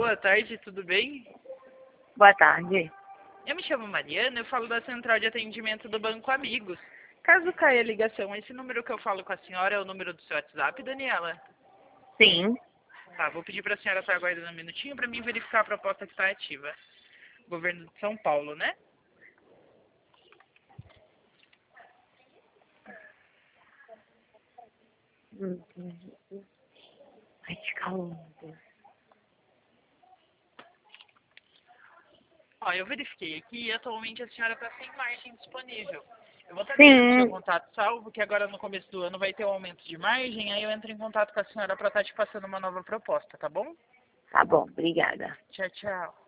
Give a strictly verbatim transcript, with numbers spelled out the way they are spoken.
Boa tarde, tudo bem? Boa tarde. Eu me chamo Mariana, eu falo da Central de Atendimento do Banco Amigos. Caso caia a ligação, esse número que eu falo com a senhora é o número do seu WhatsApp, Daniela? Sim. Tá, vou pedir para a senhora estar aguardando um minutinho para mim verificar a proposta que está ativa. Governo de São Paulo, né? Ai, que calor. Ó, eu verifiquei aqui e atualmente a senhora está sem margem disponível. Eu vou estar Sim. deixando seu contato salvo, que agora no começo do ano vai ter um aumento de margem, aí eu entro em contato com a senhora para estar te passando uma nova proposta, tá bom? Tá bom, obrigada. Tchau, tchau.